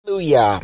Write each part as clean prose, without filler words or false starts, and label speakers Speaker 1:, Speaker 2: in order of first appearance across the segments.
Speaker 1: Hallelujah.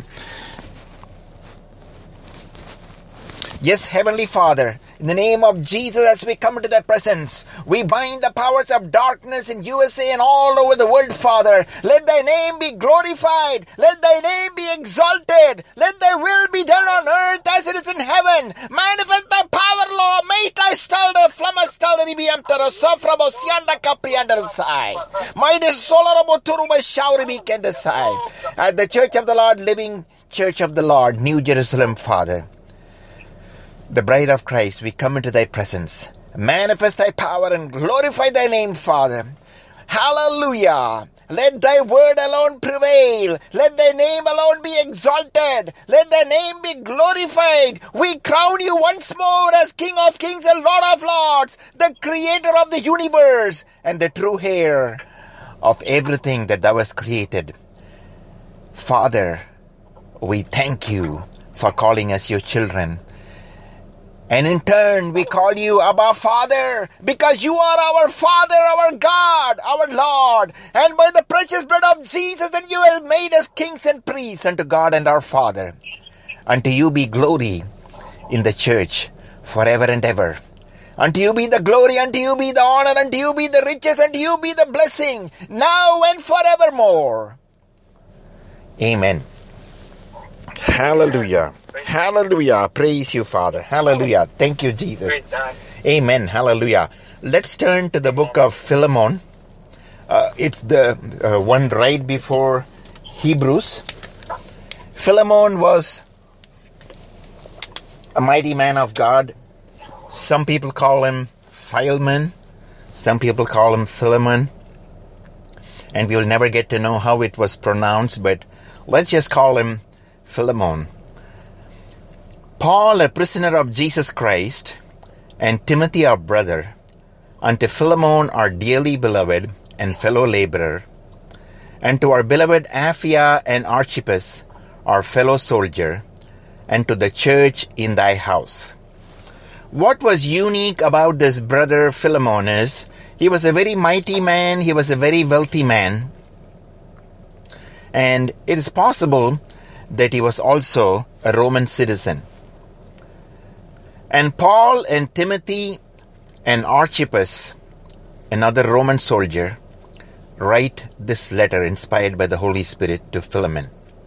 Speaker 1: Yes, Heavenly Father, in the name of Jesus, as we come into thy presence, we bind the powers of darkness in USA and all over the world, Father. Let thy name be glorified. Let thy name be exalted. Let thy will be done on earth as it is in heaven. Manifest thy power, Lord. May thy stalder, flamastalder, ibiantero, sofrabo, sianda, capriandasai. Might the solarabo, turuba, shauribi, kendasai. At the Church of the Lord, Living Church of the Lord, New Jerusalem, Father, the bride of Christ, we come into thy presence. Manifest thy power and glorify thy name, Father. Hallelujah. Let thy word alone prevail. Let thy name alone be exalted. Let thy name be glorified. We crown you once more as King of Kings and Lord of Lords, the creator of the universe and the true heir of everything that thou hast created. Father, we thank you for calling us your children. And in turn, we call you Abba Father, because you are our Father, our God, our Lord. And by the precious blood of Jesus, and you have made us kings and priests unto God and our Father. Unto you be glory in the church forever and ever. Unto you be the glory, unto you be the honor, unto you be the riches, unto you be the blessing, now and forevermore. Amen. Hallelujah. Hallelujah. Praise you, Father. Hallelujah. Thank you, Jesus. Amen. Hallelujah. Let's turn to the book of Philemon. It's the one right before Hebrews. Philemon was a mighty man of God. Some people call him Philemon. Some people call him Philemon. And we'll never get to know how it was pronounced, but let's just call him Philemon. Paul, a prisoner of Jesus Christ, and Timothy, our brother, unto Philemon, our dearly beloved and fellow laborer, and to our beloved Apphia and Archippus, our fellow soldier, and to the church in thy house. What was unique about this brother Philemon is, he was a very mighty man, he was a very wealthy man, and it is possible that he was also a Roman citizen. And Paul and Timothy and Archippus, another Roman soldier, write this letter inspired by the Holy Spirit to Philemon.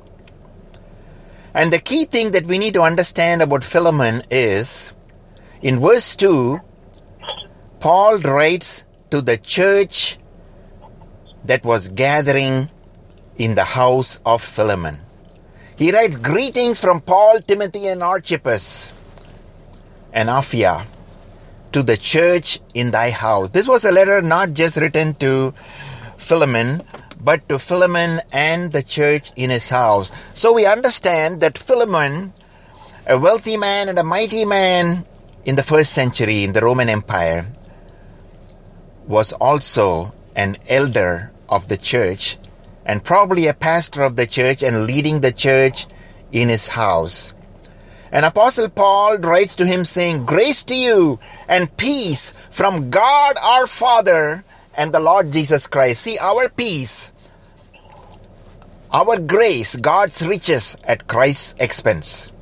Speaker 1: And the key thing that we need to understand about Philemon is, in verse 2, Paul writes to the church that was gathering in the house of Philemon. He writes, greetings from Paul, Timothy, and Archippus and Apphia to the church in thy house. This was a letter not just written to Philemon, but to Philemon and the church in his house. So we understand that Philemon, a wealthy man and a mighty man in the first century in the Roman Empire, was also an elder of the church and probably a pastor of the church and leading the church in his house. And Apostle Paul writes to him saying, grace to you and peace from God our Father and the Lord Jesus Christ. See, our peace, our grace, God's riches at Christ's expense.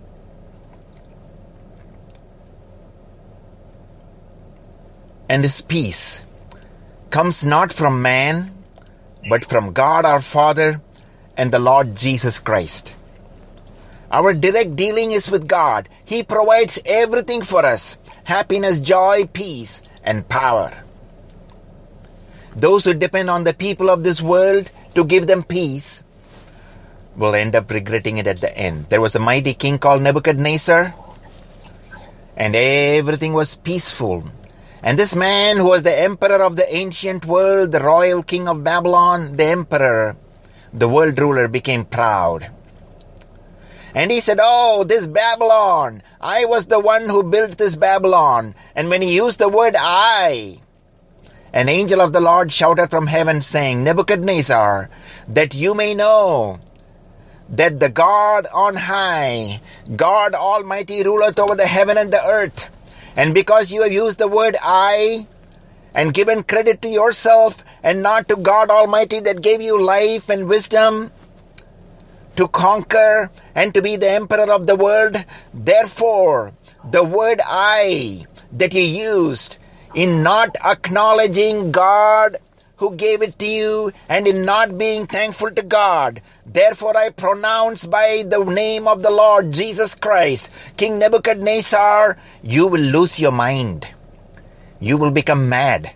Speaker 1: And this peace comes not from man, but from God our Father and the Lord Jesus Christ. Our direct dealing is with God. He provides everything for us. Happiness, joy, peace, and power. Those who depend on the people of this world to give them peace will end up regretting it at the end. There was a mighty king called Nebuchadnezzar, and everything was peaceful. And this man who was the emperor of the ancient world, the royal king of Babylon, the emperor, the world ruler, became proud. And he said, oh, this Babylon, I was the one who built this Babylon. And when he used the word I, an angel of the Lord shouted from heaven saying, Nebuchadnezzar, that you may know that the God on high, God Almighty, ruleth over the heaven and the earth. And because you have used the word I and given credit to yourself and not to God Almighty that gave you life and wisdom, to conquer and to be the emperor of the world. Therefore, the word I that you used in not acknowledging God who gave it to you and in not being thankful to God, therefore I pronounce by the name of the Lord Jesus Christ, King Nebuchadnezzar, you will lose your mind. You will become mad.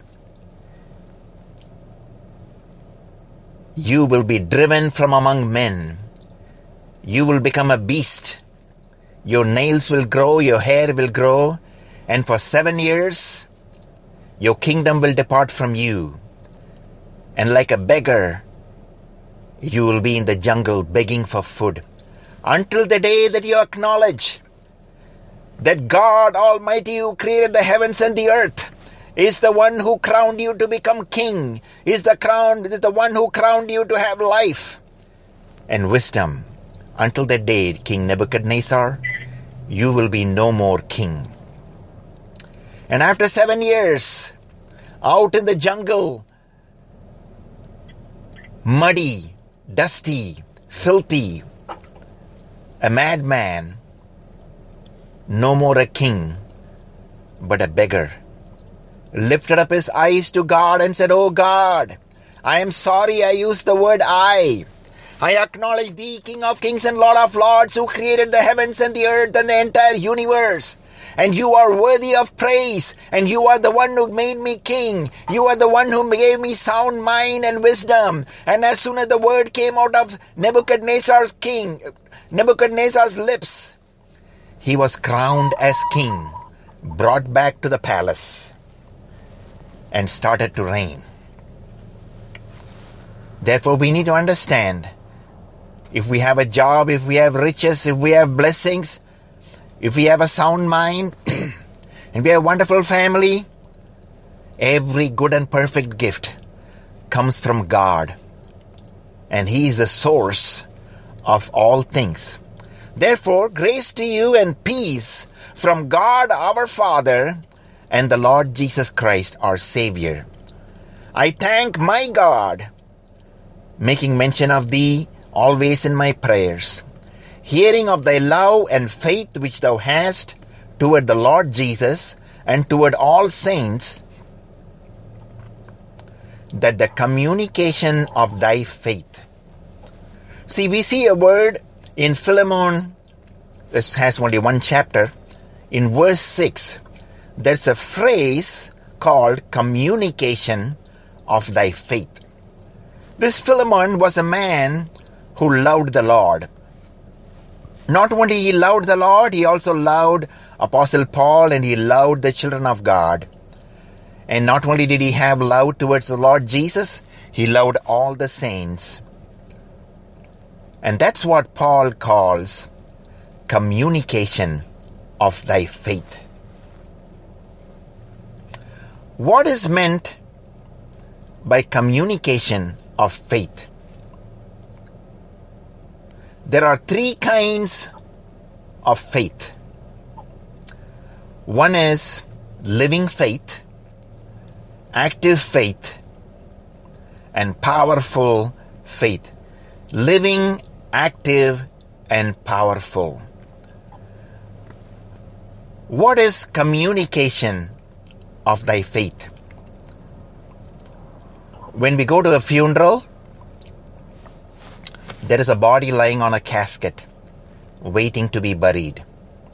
Speaker 1: You will be driven from among men. You will become a beast. Your nails will grow, your hair will grow, and for 7 years, your kingdom will depart from you. And like a beggar, you will be in the jungle begging for food. Until the day that you acknowledge that God Almighty who created the heavens and the earth is the one who crowned you to become king, is the one who crowned you to have life and wisdom. Until that day, King Nebuchadnezzar, you will be no more king. And after 7 years, out in the jungle, muddy, dusty, filthy, a madman, no more a king, but a beggar, lifted up his eyes to God and said, "Oh God, I am sorry I used the word I acknowledge thee, King of kings and Lord of lords, who created the heavens and the earth and the entire universe. And you are worthy of praise, and you are the one who made me king. You are the one who gave me sound mind and wisdom." And as soon as the word came out of Nebuchadnezzar's lips, he was crowned as king, brought back to the palace, and started to reign. Therefore, we need to understand, if we have a job, if we have riches, if we have blessings, if we have a sound mind, and we have a wonderful family, every good and perfect gift comes from God. And He is the source of all things. Therefore, grace to you and peace from God our Father and the Lord Jesus Christ our Savior. I thank my God, making mention of thee always in my prayers, hearing of thy love and faith which thou hast toward the Lord Jesus and toward all saints, that the communication of thy faith. See, we see a word in Philemon, this has only one chapter, in verse 6, there's a phrase called communication of thy faith. This Philemon was a man who loved the Lord. Not only he loved the Lord, he also loved Apostle Paul and he loved the children of God. And not only did he have love towards the Lord Jesus, he loved all the saints. And that's what Paul calls communication of thy faith. What is meant by communication of faith? There are three kinds of faith. One is living faith, active faith, and powerful faith. Living, active, and powerful. What is communication of thy faith? When we go to a funeral, there is a body lying on a casket, waiting to be buried.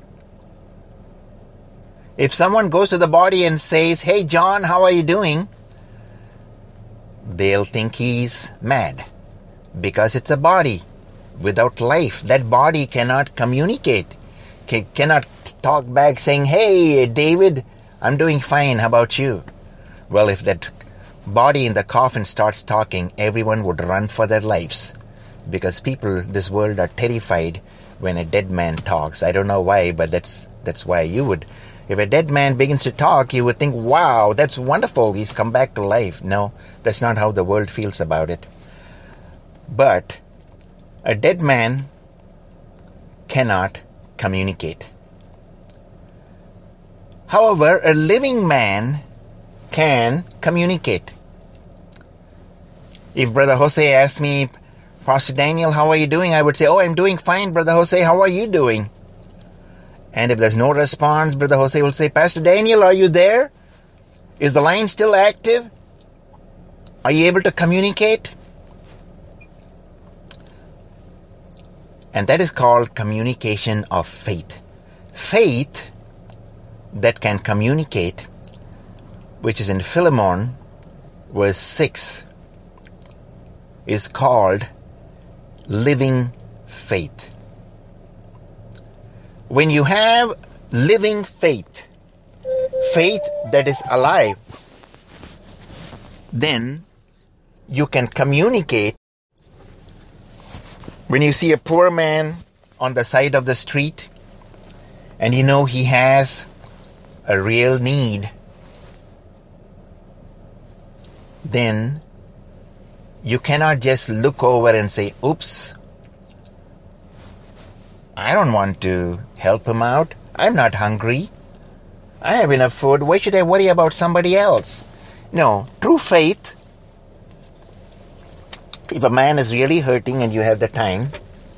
Speaker 1: If someone goes to the body and says, "Hey John, how are you doing?" they'll think he's mad, because it's a body without life. That body cannot communicate, cannot talk back saying, "Hey David, I'm doing fine, how about you?" Well, if that body in the coffin starts talking, everyone would run for their lives, because people in this world are terrified when a dead man talks. I don't know why, but that's why you would. If a dead man begins to talk, you would think, "Wow, that's wonderful, he's come back to life." No, that's not how the world feels about it. But a dead man cannot communicate. However, a living man can communicate. If Brother Jose asks me, Pastor Daniel, how are you doing? I would say, oh, I'm doing fine, Brother Jose. How are you doing? And if there's no response, Brother Jose will say, Pastor Daniel, are you there? Is the line still active? Are you able to communicate? And that is called communication of faith. Faith that can communicate, which is in Philemon, verse 6, is called living faith. When you have living faith, faith that is alive, then you can communicate. When you see a poor man on the side of the street and you know he has a real need, then you cannot just look over and say, oops, I don't want to help him out. I'm not hungry. I have enough food. Why should I worry about somebody else? No, true faith, if a man is really hurting and you have the time,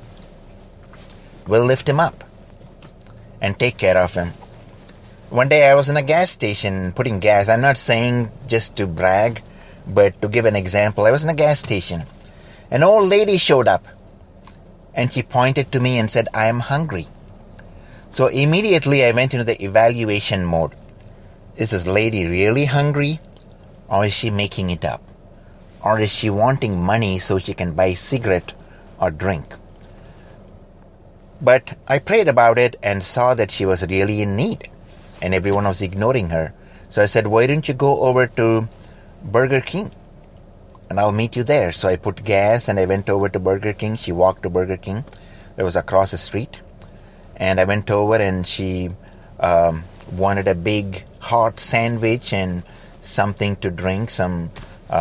Speaker 1: will lift him up and take care of him. One day I was in a gas station putting gas. I'm not saying just to brag, but to give an example. I was in a gas station. An old lady showed up and she pointed to me and said, I am hungry. So immediately I went into the evaluation mode. Is this lady really hungry, or is she making it up? Or is she wanting money so she can buy cigarette or drink? But I prayed about it and saw that she was really in need and everyone was ignoring her. So I said, why don't you go over to Burger King and I'll meet you there. So I put gas and I went over to Burger King. She walked to Burger King. It was across the street. And I went over and she wanted a big hot sandwich and something to drink, some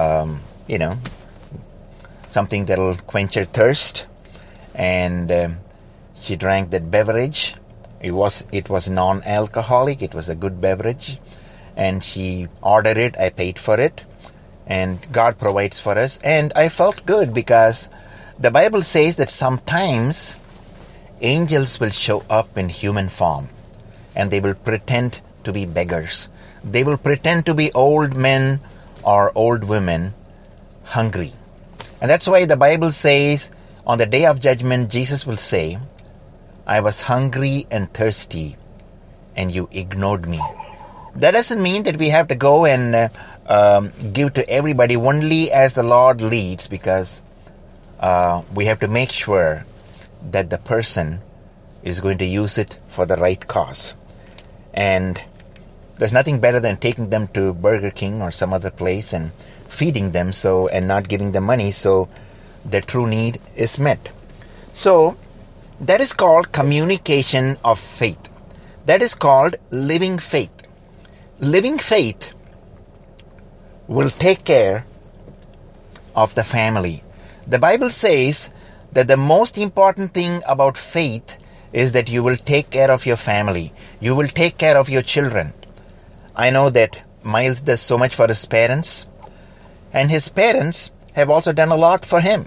Speaker 1: something that'll quench her thirst. And she drank that beverage. It was non-alcoholic. It was a good beverage. And she ordered it. I paid for it. And God provides for us. And I felt good because the Bible says that sometimes angels will show up in human form. And they will pretend to be beggars. They will pretend to be old men or old women hungry. And that's why the Bible says on the day of judgment, Jesus will say, I was hungry and thirsty and you ignored me. That doesn't mean that we have to go and give to everybody only as the Lord leads, because we have to make sure that the person is going to use it for the right cause. And there's nothing better than taking them to Burger King or some other place and feeding them and not giving them money so their true need is met. So that is called communication of faith. That is called living faith. Living faith will take care of the family. The Bible says that the most important thing about faith is that you will take care of your family. You will take care of your children. I know that Miles does so much for his parents, and his parents have also done a lot for him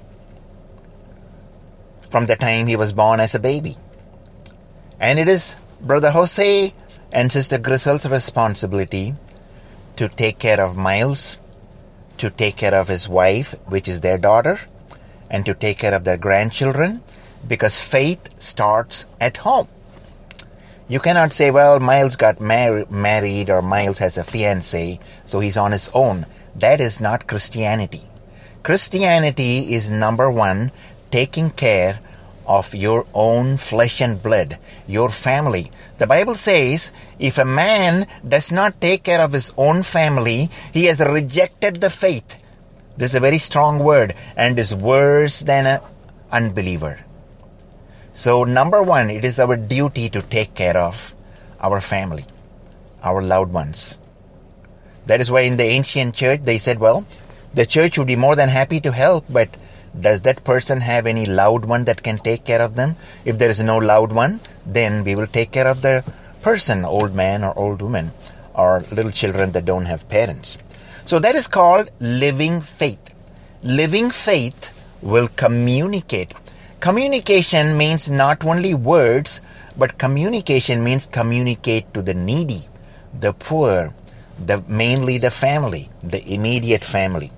Speaker 1: from the time he was born as a baby. And it is Brother Jose and Sister Grisel's responsibility to take care of Miles, to take care of his wife, which is their daughter, and to take care of their grandchildren, because faith starts at home. You cannot say, well, Miles got married or Miles has a fiancé, so he's on his own. That is not Christianity. Christianity is, number one, taking care of your own flesh and blood, your family. The Bible says, if a man does not take care of his own family, he has rejected the faith. This is a very strong word and is worse than an unbeliever. So number one, it is our duty to take care of our family, our loved ones. That is why in the ancient church they said, well, the church would be more than happy to help, but does that person have any loved one that can take care of them? If there is no loved one, then we will take care of the person, old man or old woman, or little children that don't have parents. So that is called living faith. Living faith will communicate. Communication means not only words, but communication means communicate to the needy, the poor, mainly the family, the immediate family.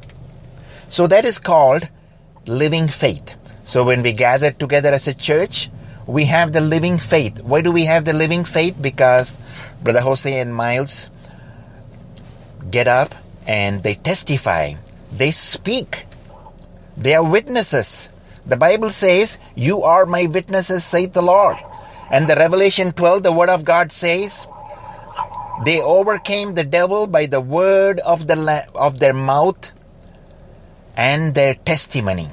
Speaker 1: So that is called living faith. So when we gather together as a church, we have the living faith. Why do we have the living faith? Because Brother Jose and Miles get up and they testify. They speak. They are witnesses. The Bible says, "You are my witnesses, saith the Lord." And the Revelation 12, the Word of God says, they overcame the devil by the word of their mouth and their testimony,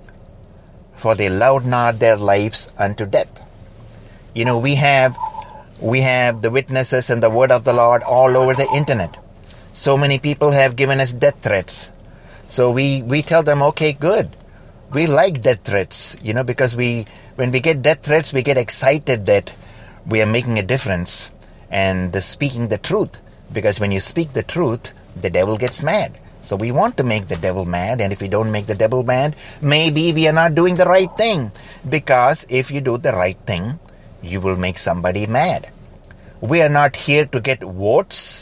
Speaker 1: for they loved not their lives unto death. You know, we have the witnesses and the word of the Lord all over the internet. So many people have given us death threats. So we tell them, okay, good. We like death threats, because when we get death threats, we get excited that we are making a difference and speaking the truth. Because when you speak the truth, the devil gets mad. So we want to make the devil mad, and if we don't make the devil mad, maybe we are not doing the right thing. Because if you do the right thing, you will make somebody mad. We are not here to get votes,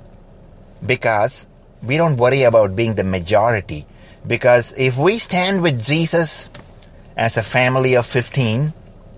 Speaker 1: because we don't worry about being the majority. Because if we stand with Jesus as a family of 15,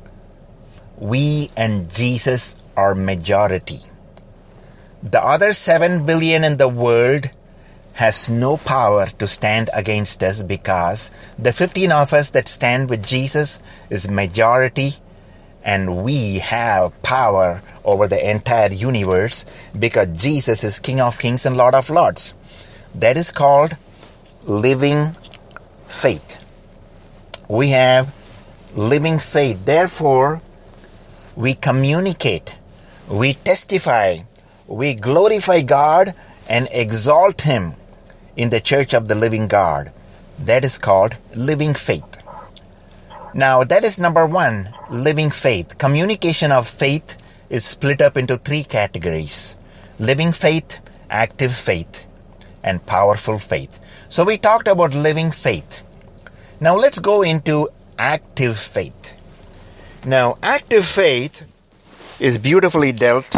Speaker 1: we and Jesus are majority. The other 7 billion in the world has no power to stand against us, because the 15 of us that stand with Jesus is majority, and we have power over the entire universe, because Jesus is King of Kings and Lord of Lords. That is called living faith. We have living faith. Therefore, we communicate, we testify, we glorify God and exalt Him in the church of the living God. That is called living faith. Now, that is number one, living faith. Communication of faith is split up into 3 categories: living faith, active faith, and powerful faith. So we talked about living faith. Now let's go into active faith. Now, active faith is beautifully dealt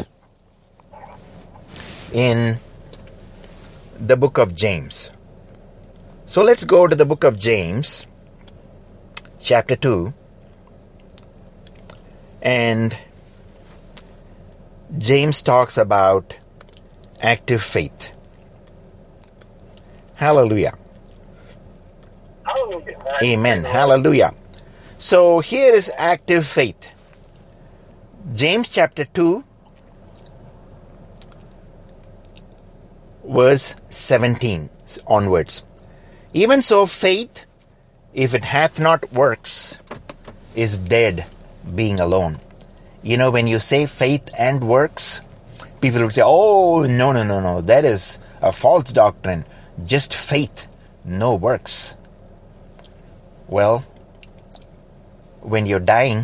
Speaker 1: in the book of James. So let's go to the book of James, chapter 2. And James talks about active faith. Hallelujah.
Speaker 2: Hallelujah.
Speaker 1: Amen. Hallelujah. So here is active faith. James chapter 2, verse 17 onwards. Even so, faith, if it hath not works, is dead, being alone. When you say faith and works, people will say, oh, no, that is a false doctrine. Just faith, no works. Well, when you're dying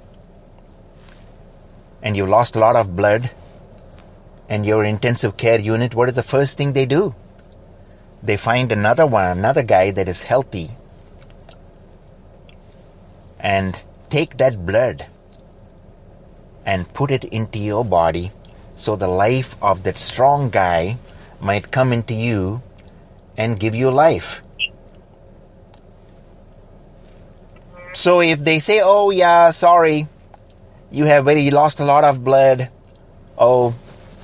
Speaker 1: and you lost a lot of blood and your intensive care unit, what is the first thing they do? They find another guy that is healthy, and take that blood and put it into your body, so the life of that strong guy might come into you and give you life. So if they say, oh yeah, sorry, you lost a lot of blood, oh,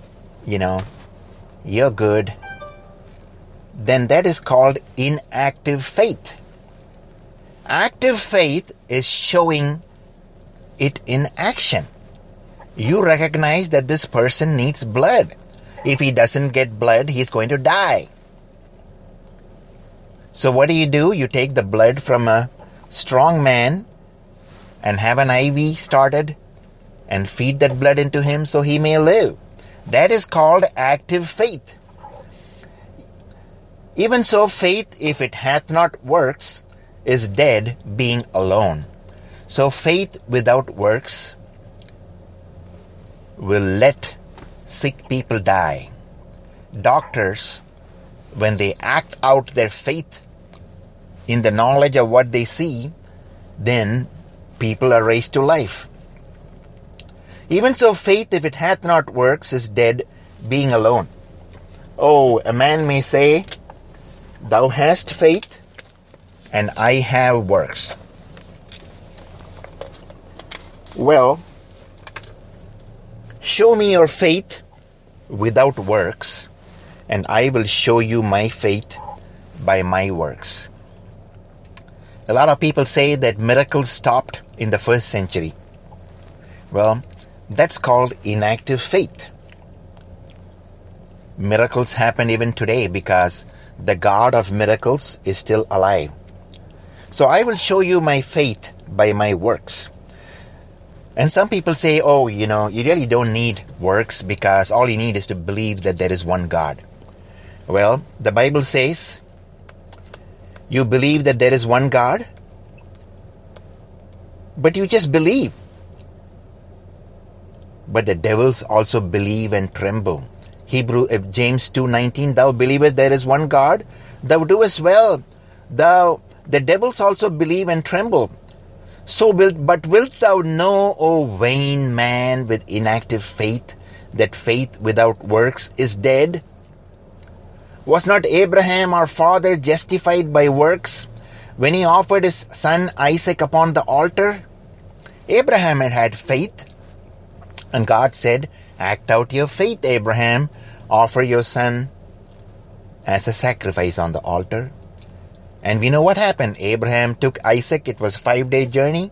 Speaker 1: you're good, then that is called inactive faith. Active faith is showing it in action. You recognize that this person needs blood. If he doesn't get blood, he's going to die. So what do? You take the blood from a strong man and have an IV started and feed that blood into him so he may live. That is called active faith. Even so, faith, if it hath not works, is dead, being alone. So faith without works will let sick people die. Doctors, when they act out their faith in the knowledge of what they see, then people are raised to life. Even so, faith, if it hath not works, is dead, being alone. Oh, a man may say, thou hast faith, and I have works. Well, show me your faith without works, and I will show you my faith by my works. A lot of people say that miracles stopped in the first century. Well, that's called inactive faith. Miracles happen even today because the God of miracles is still alive. So I will show you my faith by my works. And some people say, oh, you really don't need works because all you need is to believe that there is one God. Well, the Bible says, you believe that there is one God, but you just believe. But the devils also believe and tremble. James 2:19, thou believest there is one God, thou doest well. The devils also believe and tremble. But wilt thou know, O vain man with inactive faith, that faith without works is dead? Was not Abraham our father justified by works when he offered his son Isaac upon the altar? Abraham had faith, and God said, act out your faith, Abraham. Offer your son as a sacrifice on the altar. And we know what happened. Abraham took Isaac. It was a 5-day journey.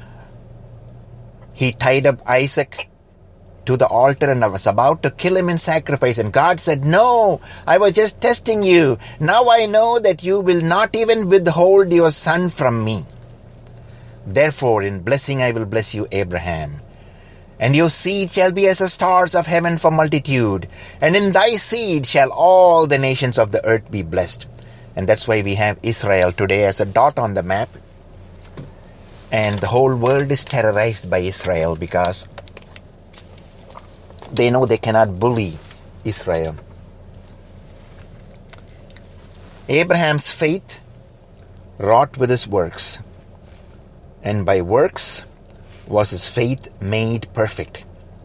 Speaker 1: He tied up Isaac to the altar and was about to kill him in sacrifice. And God said, no, I was just testing you. Now I know that you will not even withhold your son from me. Therefore, in blessing I will bless you, Abraham. And your seed shall be as the stars of heaven for multitude. And in thy seed shall all the nations of the earth be blessed. And that's why we have Israel today as a dot on the map. And the whole world is terrorized by Israel because they know they cannot bully Israel. Abraham's faith wrought with his works. And by works was his faith made perfect.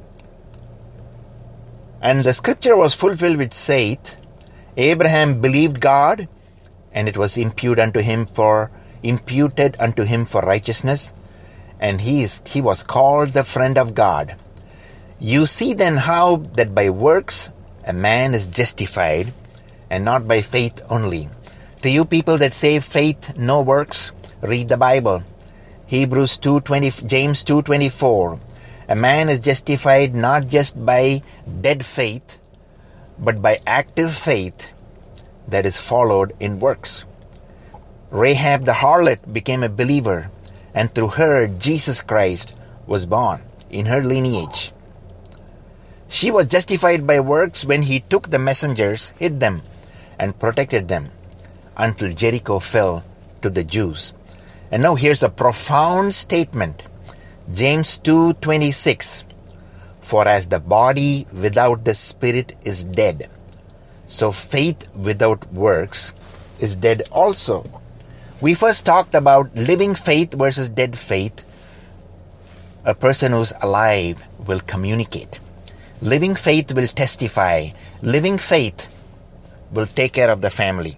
Speaker 1: And the scripture was fulfilled which saith, Abraham believed God, and it was imputed unto him for righteousness, and he was called the friend of God. You see then how that by works a man is justified, and not by faith only. To you people that say faith no works, read the Bible. James 2:24. A man is justified not just by dead faith, but by active faith that is followed in works. Rahab the harlot became a believer, and through her Jesus Christ was born in her lineage. She was justified by works when he took the messengers, hid them, and protected them until Jericho fell to the Jews. And now here's a profound statement. James 2:26. For as the body without the spirit is dead, so faith without works is dead also. We first talked about living faith versus dead faith. A person who's alive will communicate. Living faith will testify. Living faith will take care of the family.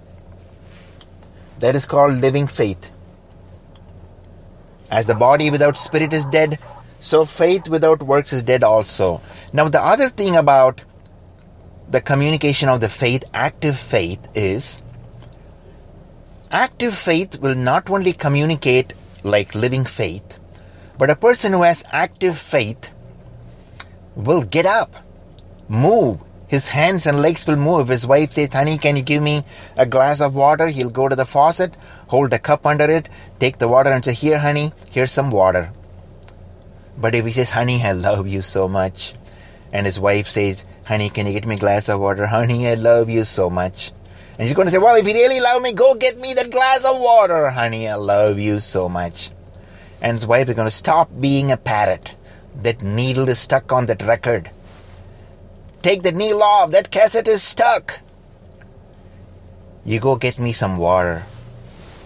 Speaker 1: That is called living faith. As the body without spirit is dead, so faith without works is dead also. Now the other thing about the communication of the faith, active faith, is active faith will not only communicate like living faith, but a person who has active faith will get up, move. His hands and legs will move. If his wife says, honey, can you give me a glass of water? He'll go to the faucet, hold a cup under it, take the water and say, here, honey, here's some water. But if he says, honey, I love you so much, and his wife says, honey, can you get me a glass of water? Honey, I love you so much. And he's going to say, well, if you really love me, go get me that glass of water. Honey, I love you so much. And his wife is going to stop being a parrot. That needle is stuck on that record. Take the needle off. That cassette is stuck. You go get me some water.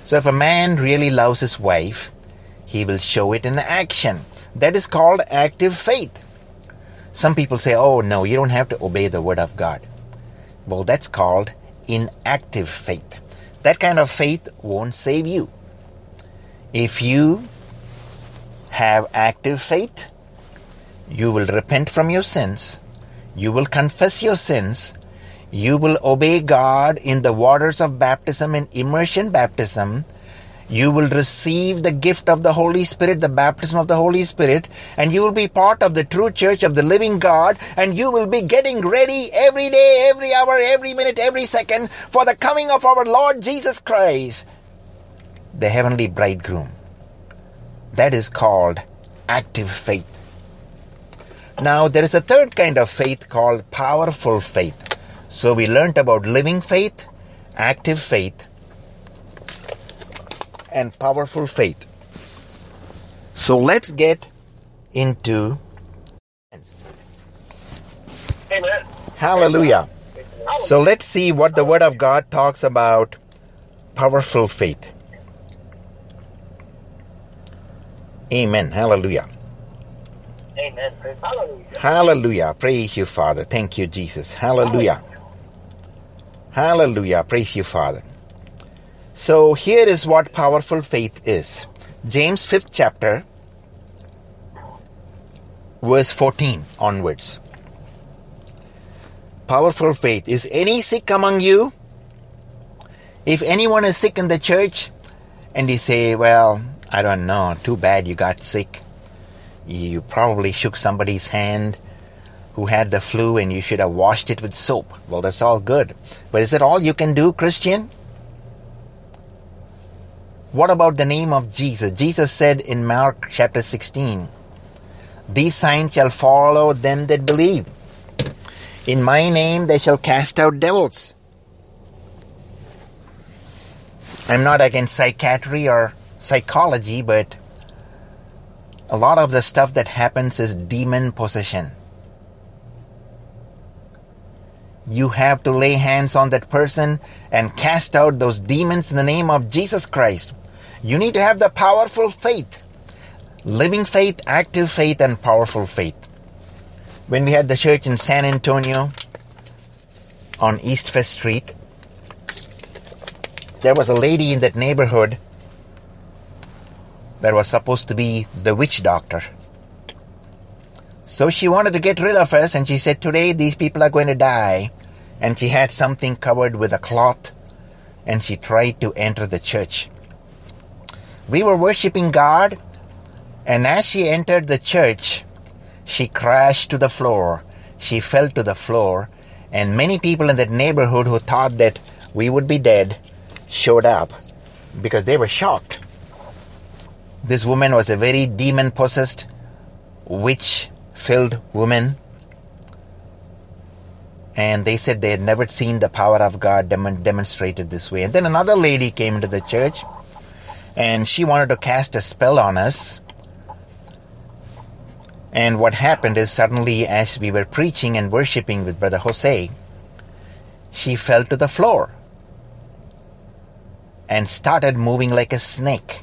Speaker 1: So if a man really loves his wife, he will show it in action. That is called active faith. Some people say, oh no, you don't have to obey the word of God. Well, that's called inactive faith. That kind of faith won't save you. If you have active faith, you will repent from your sins. You will confess your sins. You will obey God in the waters of baptism and immersion baptism. You will receive the gift of the Holy Spirit, the baptism of the Holy Spirit, and you will be part of the true church of the living God, and you will be getting ready every day, every hour, every minute, every second for the coming of our Lord Jesus Christ, the heavenly bridegroom. That is called active faith. Now, there is a third kind of faith called powerful faith. So we learned about living faith, active faith, and powerful faith. So let's get into
Speaker 2: Amen.
Speaker 1: Hallelujah. So let's see what the Word of God talks about powerful faith. Amen. Hallelujah.
Speaker 2: Amen. Hallelujah.
Speaker 1: Hallelujah. Praise you, Father. Thank you, Jesus. Hallelujah. Hallelujah. Praise you, Father. So here is what powerful faith is. James 5th chapter, verse 14 onwards. Powerful faith. Is any sick among you? If anyone is sick in the church and you say, well, I don't know, too bad you got sick. You probably shook somebody's hand who had the flu and you should have washed it with soap. Well, that's all good. But is that all you can do, Christian? What about the name of Jesus? Jesus said in Mark chapter 16, these signs shall follow them that believe. In my name they shall cast out devils. I'm not against psychiatry or psychology, but a lot of the stuff that happens is demon possession. You have to lay hands on that person and cast out those demons in the name of Jesus Christ. You need to have the powerful faith. Living faith, active faith, and powerful faith. When we had the church in San Antonio on East First Street, there was a lady in that neighborhood that was supposed to be the witch doctor. So she wanted to get rid of us, and she said, today these people are going to die. And she had something covered with a cloth, and she tried to enter the church. We were worshiping God, and as she entered the church, she crashed to the floor. She fell to the floor, and many people in that neighborhood who thought that we would be dead showed up because they were shocked. This woman was a very demon-possessed, witch-filled woman. And they said they had never seen the power of God demonstrated this way. And then another lady came into the church, and she wanted to cast a spell on us. And what happened is, suddenly as we were preaching and worshiping with Brother Jose, she fell to the floor and started moving like a snake.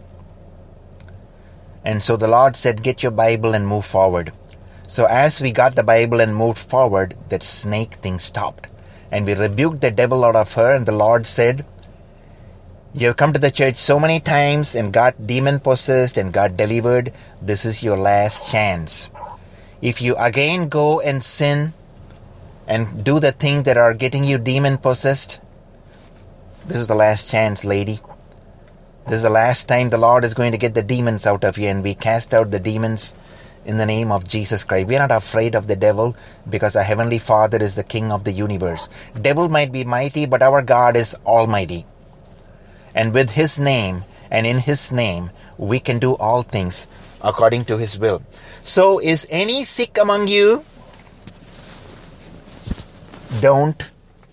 Speaker 1: And so the Lord said, get your Bible and move forward. So as we got the Bible and moved forward, that snake thing stopped. And we rebuked the devil out of her, and the Lord said, you have come to the church so many times and got demon-possessed and got delivered. This is your last chance. If you again go and sin and do the things that are getting you demon-possessed, this is the last chance, lady. This is the last time the Lord is going to get the demons out of you, and we cast out the demons in the name of Jesus Christ. We are not afraid of the devil because our Heavenly Father is the King of the universe. Devil might be mighty, but our God is almighty. And with His name and in His name, we can do all things according to His will. So, is any sick among you? Don't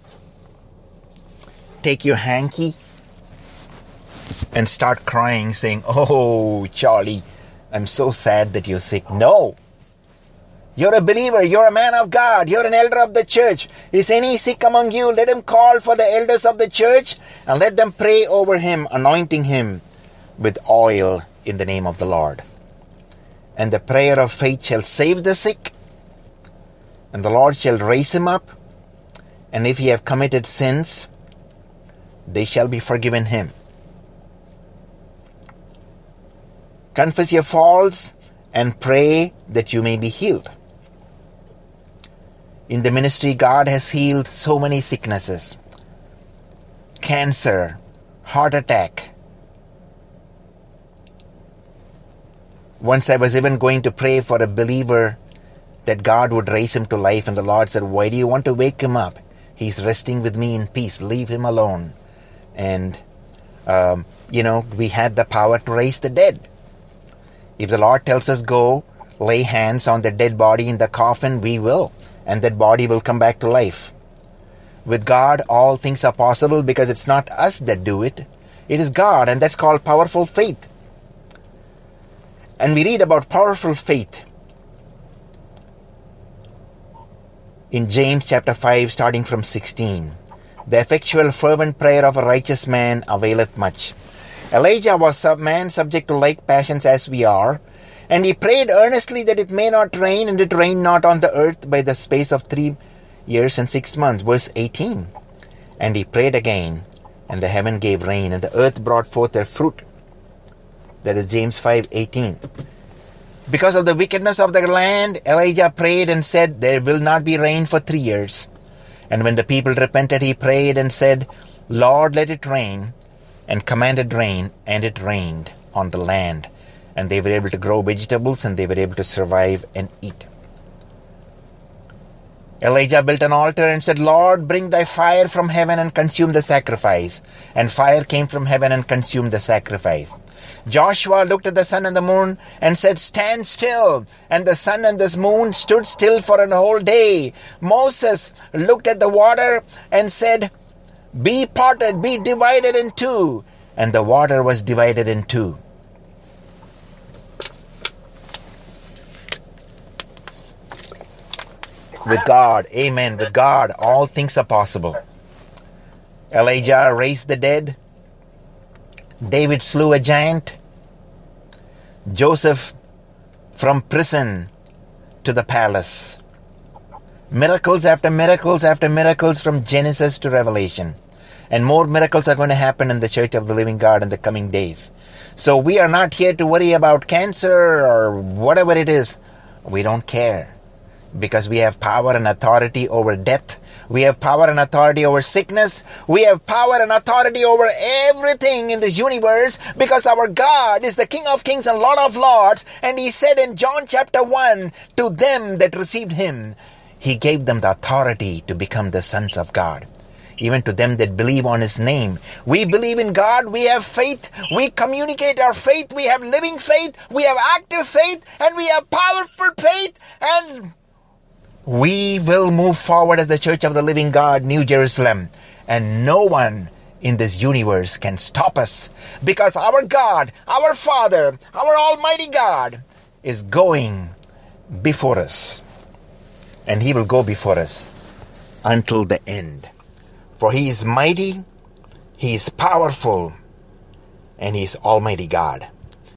Speaker 1: take your hanky and start crying, saying, oh, Charlie, I'm so sad that you're sick. No. You're a believer. You're a man of God. You're an elder of the church. Is any sick among you? Let him call for the elders of the church and let them pray over him, anointing him with oil in the name of the Lord. And the prayer of faith shall save the sick, and the Lord shall raise him up. And if he have committed sins, they shall be forgiven him. Confess your faults and pray that you may be healed. In the ministry, God has healed so many sicknesses. Cancer, heart attack. Once I was even going to pray for a believer that God would raise him to life, and the Lord said, why do you want to wake him up? He's resting with me in peace. Leave him alone. And, we had the power to raise the dead. If the Lord tells us go, lay hands on the dead body in the coffin, we will. And that body will come back to life. With God, all things are possible because it's not us that do it. It is God, and that's called powerful faith. And we read about powerful faith in James chapter 5, starting from 16. The effectual fervent prayer of a righteous man availeth much. Elijah was a man subject to like passions as we are, and he prayed earnestly that it may not rain, and it rained not on the earth by the space of 3 years and 6 months. Verse 18. And he prayed again, and the heaven gave rain, and the earth brought forth their fruit. That is James 5:18. Because of the wickedness of the land, Elijah prayed and said, there will not be rain for 3 years. And when the people repented, he prayed and said, Lord, let it rain, and commanded rain, and it rained on the land. And they were able to grow vegetables, and they were able to survive and eat. Elijah built an altar and said, Lord, bring thy fire from heaven and consume the sacrifice. And fire came from heaven and consumed the sacrifice. Joshua looked at the sun and the moon and said, stand still. And the sun and the moon stood still for an whole day. Moses looked at the water and said, be parted, be divided in two. And the water was divided in two. With God, amen, with God, all things are possible. Elijah raised the dead. David slew a giant. Joseph from prison to the palace. Miracles after miracles after miracles from Genesis to Revelation. And more miracles are going to happen in the Church of the Living God in the coming days. So we are not here to worry about cancer or whatever it is. We don't care. Because we have power and authority over death. We have power and authority over sickness. We have power and authority over everything in this universe, because our God is the King of Kings and Lord of Lords. And He said in John chapter 1, to them that received Him, He gave them the authority to become the sons of God. Even to them that believe on His name. We believe in God. We have faith. We communicate our faith. We have living faith. We have active faith. And we have powerful faith. And we will move forward as the Church of the Living God, New Jerusalem. And no one in this universe can stop us. Because our God, our Father, our Almighty God is going before us. And He will go before us until the end. For He is mighty, He is powerful, and He is Almighty God.